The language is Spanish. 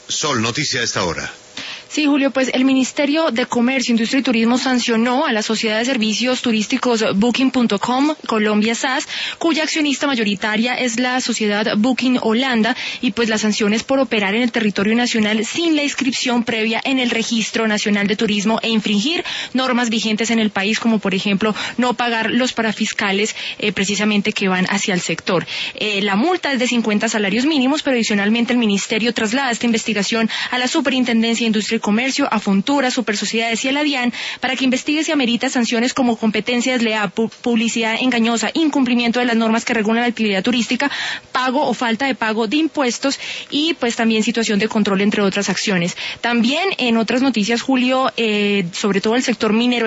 Sol, noticia a esta hora. Sí, Julio, pues el Ministerio de Comercio, Industria y Turismo sancionó a la Sociedad de Servicios Turísticos Booking.com Colombia SAS, cuya accionista mayoritaria es la sociedad Booking Holanda, y pues la sanción es por operar en el territorio nacional sin la inscripción previa en el Registro Nacional de Turismo e infringir normas vigentes en el país, como por ejemplo no pagar los parafiscales precisamente que van hacia el sector. La multa es de 50 salarios mínimos, pero adicionalmente el Ministerio traslada esta investigación a la Superintendencia de Industria y Comercio, a Fontura, Supersociedades y a la DIAN para que investigue si amerita sanciones como competencia desleal, publicidad engañosa, incumplimiento de las normas que regulan la actividad turística, pago o falta de pago de impuestos y pues también situación de control, entre otras acciones. También en otras noticias, Julio, sobre todo el sector minero